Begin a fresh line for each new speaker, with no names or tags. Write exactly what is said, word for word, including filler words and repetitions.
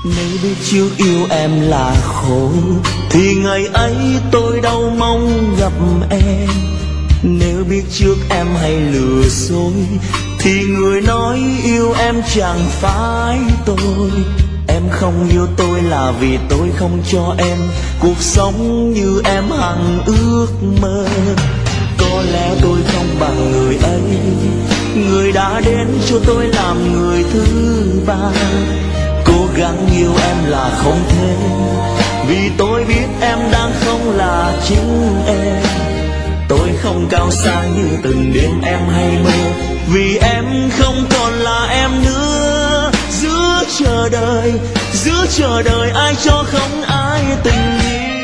Nếu biết trước yêu em là khổ thì ngày ấy tôi đâu mong gặp em. Nếu biết trước em hay lừa dối thì người nói yêu em chẳng phải tôi. Em không yêu tôi là vì tôi không cho em cuộc sống như em hằng ước mơ. Có lẽ tôi không bằng người ấy, người đã đến cho tôi làm người thứ ba. Cố gắng yêu em là không thể, vì tôi biết em đang không là chính em. Tôi không cao sang như từng đêm em hay mơ, vì em không còn là em nữa. Giữa chờ đợi, giữa chờ đợi ai cho không ai tình yêu.